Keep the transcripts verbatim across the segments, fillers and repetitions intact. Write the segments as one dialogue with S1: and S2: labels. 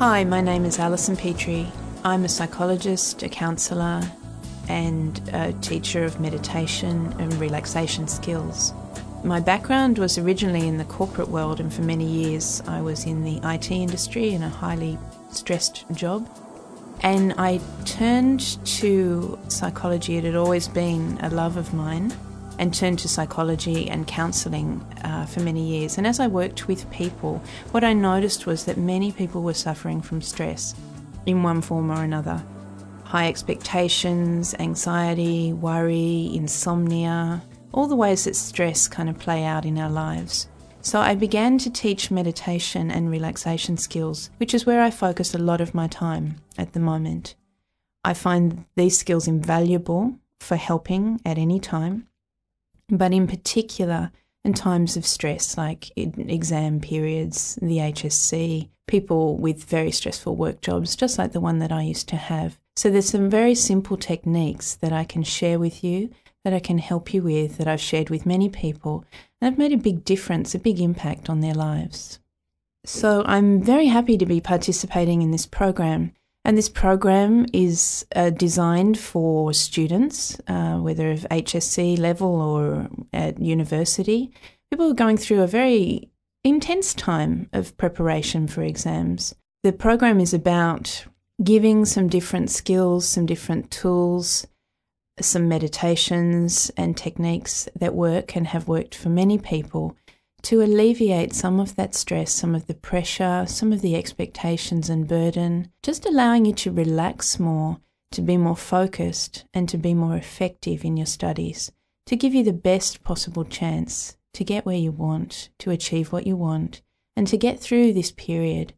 S1: Hi, my name is Alison Petrie. I'm a psychologist, a counsellor, and a teacher of meditation and relaxation skills. My background was originally in the corporate world, and for many years I was in the I T industry in a highly stressed job. And I turned to psychology. It had always been a love of mine, and turned to psychology and counselling uh, for many years. And as I worked with people, what I noticed was that many people were suffering from stress in one form or another. High expectations, anxiety, worry, insomnia, all the ways that stress kind of play out in our lives. So I began to teach meditation and relaxation skills, which is where I focus a lot of my time at the moment. I find these skills invaluable for helping at any time, but in particular in times of stress, like in exam periods, the H S C, people with very stressful work jobs, just like the one that I used to have. So there's some very simple techniques that I can share with you, that I can help you with, that I've shared with many people, and have made a big difference, a big impact on their lives. So I'm very happy to be participating in this program. And this program is uh, designed for students, uh, whether of H S C level or at university. People are going through a very intense time of preparation for exams. The program is about giving some different skills, some different tools, some meditations and techniques that work and have worked for many people to alleviate some of that stress, some of the pressure, some of the expectations and burden, just allowing you to relax more, to be more focused and to be more effective in your studies, to give you the best possible chance to get where you want, to achieve what you want, and to get through this period,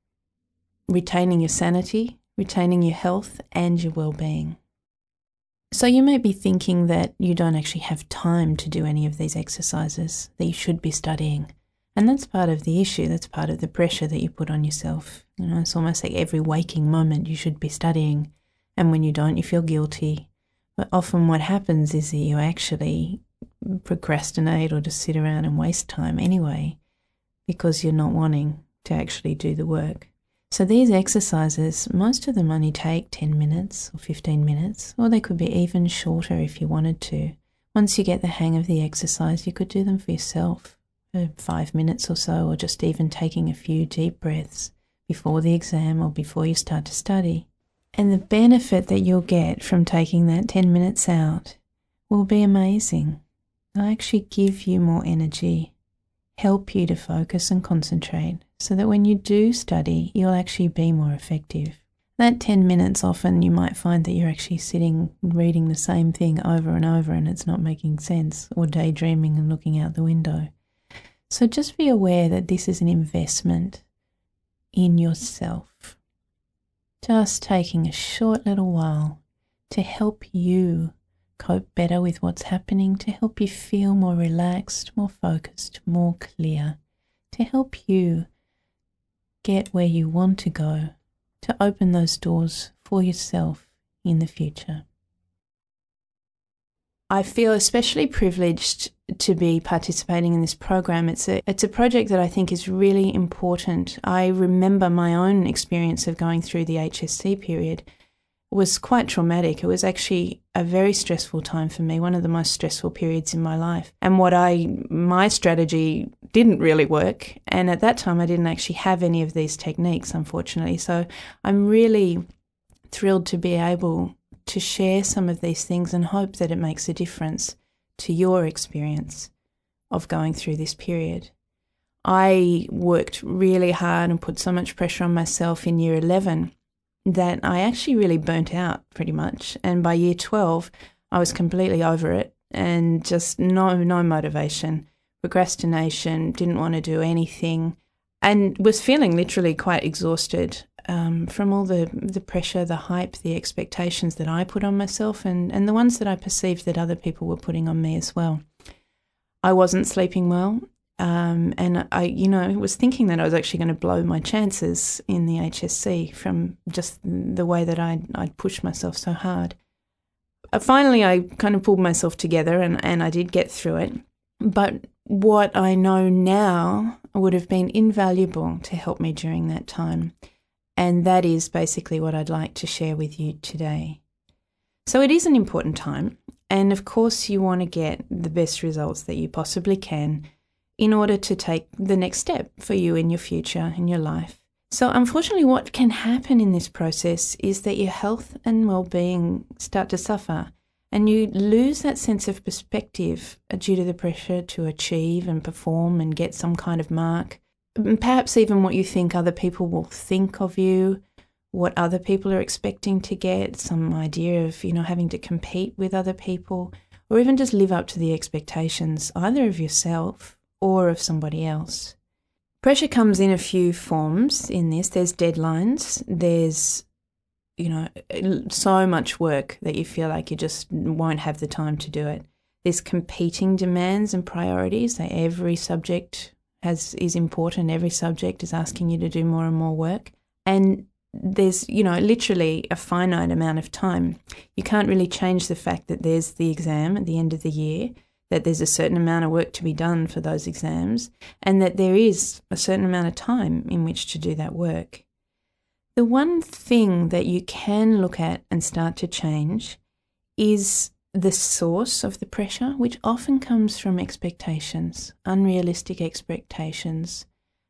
S1: retaining your sanity, retaining your health and your well-being. So you may be thinking that you don't actually have time to do any of these exercises, that you should be studying. And that's part of the issue, that's part of the pressure that you put on yourself. You know, it's almost like every waking moment you should be studying, and when you don't, you feel guilty. But often what happens is that you actually procrastinate or just sit around and waste time anyway, because you're not wanting to actually do the work. So these exercises, most of them only take ten minutes or fifteen minutes, or they could be even shorter if you wanted to. Once you get the hang of the exercise, you could do them for yourself for five minutes or so, or just even taking a few deep breaths before the exam or before you start to study. And the benefit that you'll get from taking that ten minutes out will be amazing. They'll actually give you more energy, help you to focus and concentrate, so that when you do study, you'll actually be more effective. That ten minutes, often you might find that you're actually sitting reading the same thing over and over and it's not making sense, or daydreaming and looking out the window. So just be aware that this is an investment in yourself. Just taking a short little while to help you cope better with what's happening, to help you feel more relaxed, more focused, more clear, to help you get where you want to go, to open those doors for yourself in the future. I feel especially privileged to be participating in this program. It's a, it's a project that I think is really important. I remember my own experience of going through the H S C period was quite traumatic. It was actually a very stressful time for me, one of the most stressful periods in my life. And what I, my strategy didn't really work. And at that time, I didn't actually have any of these techniques, unfortunately. So I'm really thrilled to be able to share some of these things and hope that it makes a difference to your experience of going through this period. I worked really hard and put so much pressure on myself in year eleven that I actually really burnt out pretty much. And by year twelve, I was completely over it and just no no motivation, procrastination, didn't want to do anything, and was feeling literally quite exhausted um, from all the, the pressure, the hype, the expectations that I put on myself and, and the ones that I perceived that other people were putting on me as well. I wasn't sleeping well. Um, and I, you know, was thinking that I was actually going to blow my chances in the H S C from just the way that I'd, I'd pushed myself so hard. Uh, finally, I kind of pulled myself together and, and I did get through it. But what I know now would have been invaluable to help me during that time. And that is basically what I'd like to share with you today. So it is an important time, and of course you want to get the best results that you possibly can in order to take the next step for you in your future, in your life. So unfortunately what can happen in this process is that your health and well-being start to suffer, and you lose that sense of perspective due to the pressure to achieve and perform and get some kind of mark. Perhaps even what you think other people will think of you, what other people are expecting to get, some idea of, you know, having to compete with other people, or even just live up to the expectations either of yourself or of somebody else. Pressure comes in a few forms in this. There's deadlines, there's, you know, so much work that you feel like you just won't have the time to do it. There's competing demands and priorities. That every subject has is important. Every subject is asking you to do more and more work. And there's, you know, literally a finite amount of time. You can't really change the fact that there's the exam at the end of the year, that there's a certain amount of work to be done for those exams, and that there is a certain amount of time in which to do that work. The one thing that you can look at and start to change is the source of the pressure, which often comes from expectations, unrealistic expectations,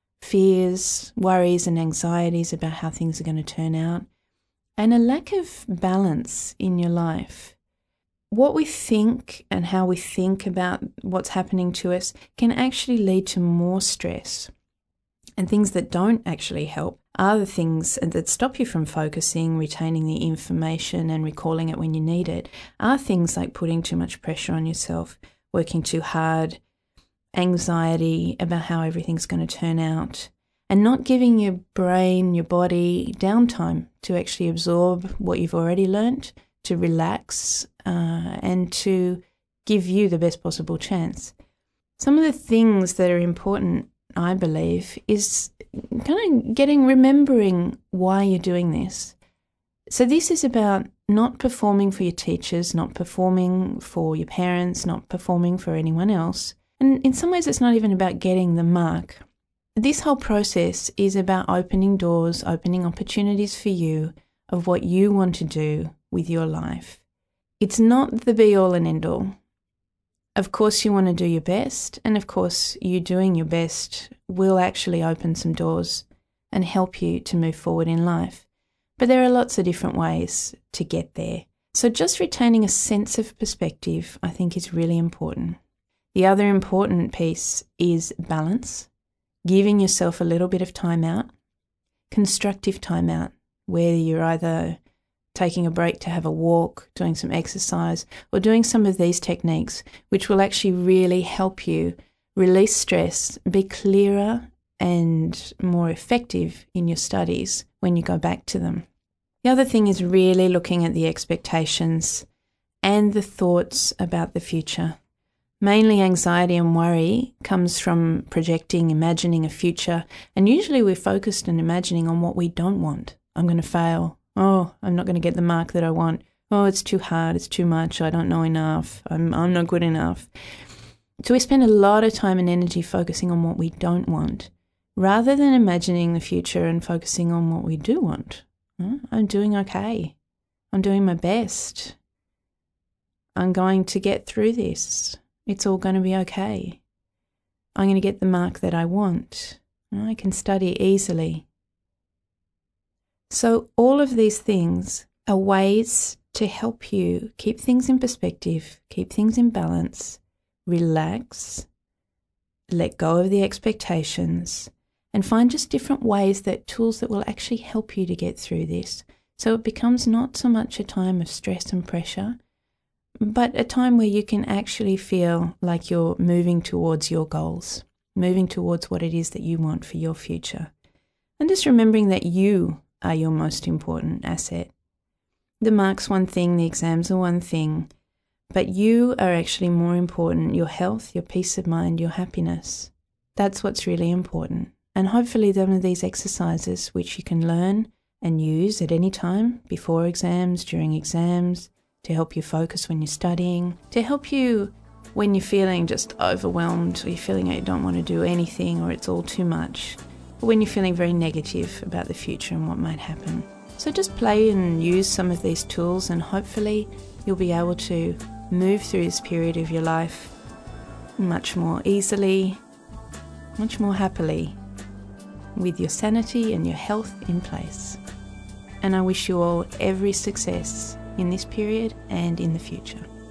S1: fears, worries and anxieties about how things are going to turn out, and a lack of balance in your life. What we think and how we think about what's happening to us can actually lead to more stress. And things that don't actually help are the things that stop you from focusing, retaining the information and recalling it when you need it, are things like putting too much pressure on yourself, working too hard, anxiety about how everything's going to turn out, and not giving your brain, your body downtime to actually absorb what you've already learnt, to relax, uh, and to give you the best possible chance. Some of the things that are important, I believe, is kind of getting, remembering why you're doing this. So this is about not performing for your teachers, not performing for your parents, not performing for anyone else. And in some ways it's not even about getting the mark. This whole process is about opening doors, opening opportunities for you of what you want to do with your life. It's not the be-all and end-all. Of course you want to do your best, and of course you doing your best will actually open some doors and help you to move forward in life. But there are lots of different ways to get there. So just retaining a sense of perspective, I think, is really important. The other important piece is balance, giving yourself a little bit of time out, constructive time out, where you're either taking a break to have a walk, doing some exercise, or doing some of these techniques, which will actually really help you release stress, be clearer and more effective in your studies when you go back to them. The other thing is really looking at the expectations and the thoughts about the future. Mainly anxiety and worry comes from projecting, imagining a future, and usually we're focused on imagining on what we don't want. I'm going to fail. Oh, I'm not going to get the mark that I want. Oh, it's too hard, it's too much, I don't know enough, I'm I'm not good enough. So we spend a lot of time and energy focusing on what we don't want, rather than imagining the future and focusing on what we do want. Oh, I'm doing okay. I'm doing my best. I'm going to get through this. It's all going to be okay. I'm going to get the mark that I want. I can study easily. So all of these things are ways to help you keep things in perspective, keep things in balance, relax, let go of the expectations, and find just different ways, that tools that will actually help you to get through this. So it becomes not so much a time of stress and pressure, but a time where you can actually feel like you're moving towards your goals, moving towards what it is that you want for your future. And just remembering that you are your most important asset. The mark's one thing, the exams are one thing, but you are actually more important. Your health, your peace of mind, your happiness. That's what's really important. And hopefully some of these exercises, which you can learn and use at any time, before exams, during exams, to help you focus when you're studying, to help you when you're feeling just overwhelmed, or you're feeling like you don't want to do anything, or it's all too much. or when you're feeling very negative about the future and what might happen. So just play and use some of these tools, and hopefully you'll be able to move through this period of your life much more easily, much more happily, with your sanity and your health in place. And I wish you all every success in this period and in the future.